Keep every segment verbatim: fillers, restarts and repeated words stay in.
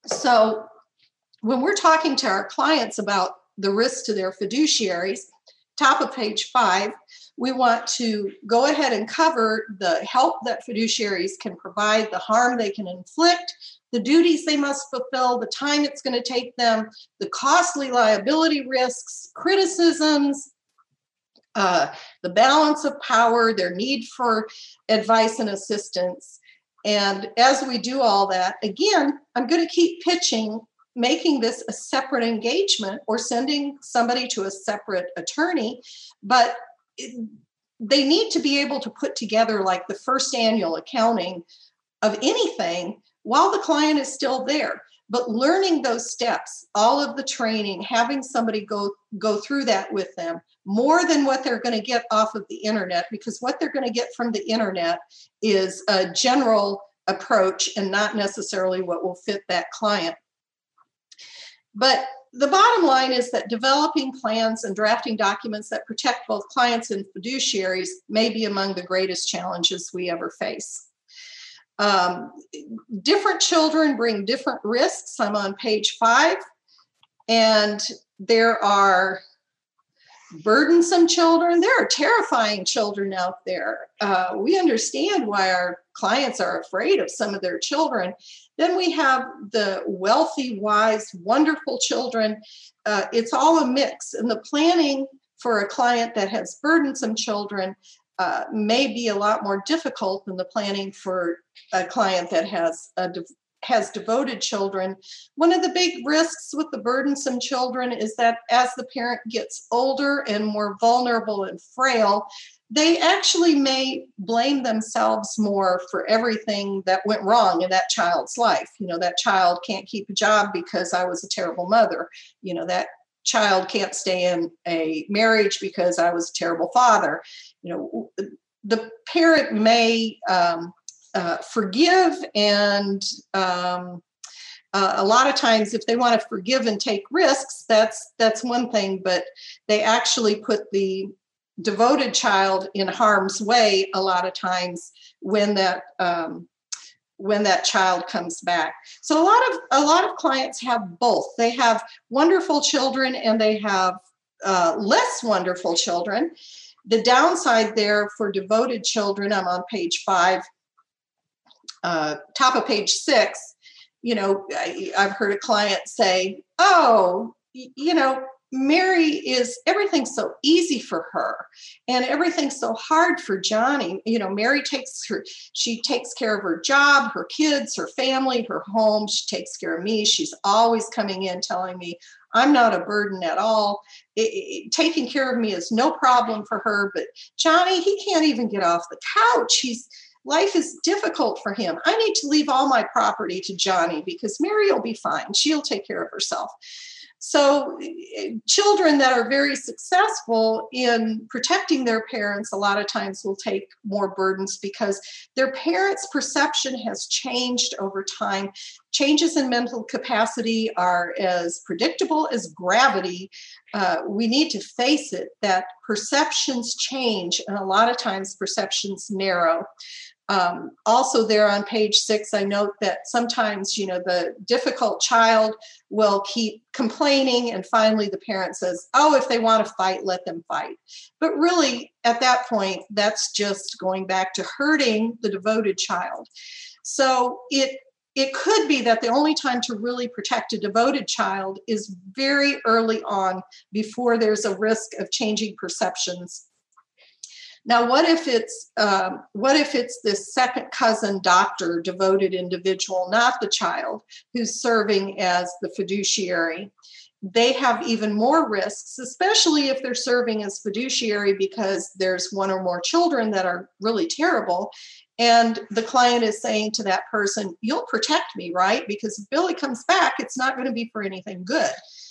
So when we're talking to our clients about the risk to their fiduciaries, top of page five, we want to go ahead and cover the help that fiduciaries can provide, the harm they can inflict, the duties they must fulfill, the time it's going to take them, the costly liability risks, criticisms, uh, the balance of power, their need for advice and assistance. And as we do all that, again, I'm going to keep pitching making this a separate engagement or sending somebody to a separate attorney, but it, they need to be able to put together like the first annual accounting of anything while the client is still there. But learning those steps, all of the training, having somebody go, go through that with them, more than what they're going to get off of the internet, because what they're going to get from the internet is a general approach and not necessarily what will fit that client. But the bottom line is that developing plans and drafting documents that protect both clients and fiduciaries may be among the greatest challenges we ever face. Um, different children bring different risks. I'm on page five, and there are burdensome children. There are terrifying children out there. Uh, we understand why our clients are afraid of some of their children. Then we have the wealthy, wise, wonderful children. Uh, it's all a mix. And the planning for a client that has burdensome children uh, may be a lot more difficult than the planning for a client that has a de- has devoted children. One of the big risks with the burdensome children is that as the parent gets older and more vulnerable and frail, they actually may blame themselves more for everything that went wrong in that child's life. You know, that child can't keep a job because I was a terrible mother. You know, that child can't stay in a marriage because I was a terrible father. You know, the parent may um, uh, forgive, and um, uh, a lot of times if they want to forgive and take risks, that's that's one thing, but they actually put the devoted child in harm's way a lot of times when that um, when that child comes back. So a lot of a lot of clients have both. They have wonderful children and they have uh, less wonderful children. The downside there for devoted children, I'm on page five, uh, top of page six. You know, I, I've heard a client say, "Oh, you know, Mary is, everything's so easy for her and everything's so hard for Johnny. You know, Mary takes her, she takes care of her job, her kids, her family, her home. She takes care of me. She's always coming in telling me I'm not a burden at all. It, it, taking care of me is no problem for her. But Johnny, he can't even get off the couch. He's, life is difficult for him. I need to leave all my property to Johnny because Mary will be fine. She'll take care of herself." So children that are very successful in protecting their parents a lot of times will take more burdens because their parents' perception has changed over time. Changes in mental capacity are as predictable as gravity. Uh, we need to face it that perceptions change, and a lot of times perceptions narrow. Um, also there on page six, I note that sometimes, you know, the difficult child will keep complaining and finally the parent says, "Oh, if they want to fight, let them fight." But really at that point, that's just going back to hurting the devoted child. So it it could be that the only time to really protect a devoted child is very early on before there's a risk of changing perceptions. Now, what if it's um, what if it's this second cousin doctor, devoted individual, not the child, who's serving as the fiduciary? They have even more risks, especially if they're serving as fiduciary because there's one or more children that are really terrible. And the client is saying to that person, "You'll protect me, right? Because if Billy comes back, it's not going to be for anything good."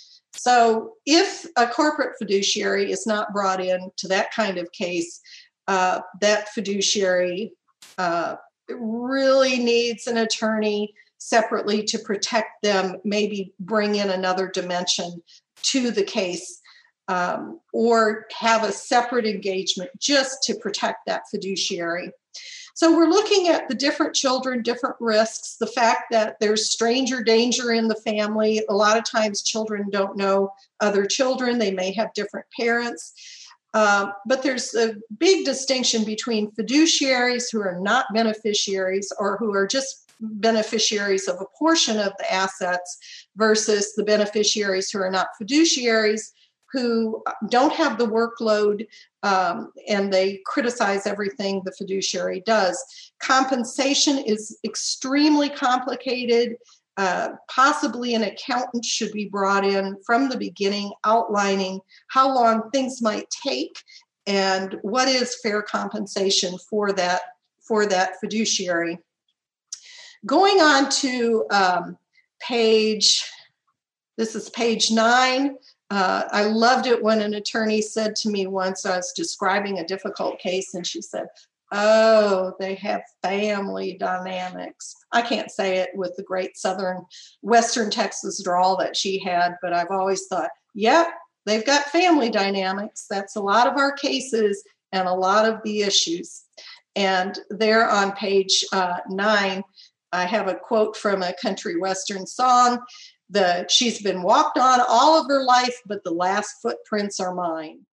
So if a corporate fiduciary is not brought in to that kind of case, uh, that fiduciary uh, really needs an attorney separately to protect them, maybe bring in another dimension to the case, um, or have a separate engagement just to protect that fiduciary. So we're looking at the different children, different risks, the fact that there's stranger danger in the family. A lot of times children don't know other children. They may have different parents. Um, but there's a big distinction between fiduciaries who are not beneficiaries or who are just beneficiaries of a portion of the assets versus the beneficiaries who are not fiduciaries, who don't have the workload um, and they criticize everything the fiduciary does. Compensation is extremely complicated. Uh, possibly an accountant should be brought in from the beginning, outlining how long things might take and what is fair compensation for that, for that fiduciary. Going on to um, page, this is page nine. Uh, I loved it when an attorney said to me once, I was describing a difficult case, and she said, oh, they have family dynamics. I can't say it with the great Southern, Western Texas drawl that she had, but I've always thought, yep, they've got family dynamics. That's a lot of our cases and a lot of the issues. And there on page uh, nine, I have a quote from a country Western song. The, she's been walked on all of her life, but the last footprints are mine.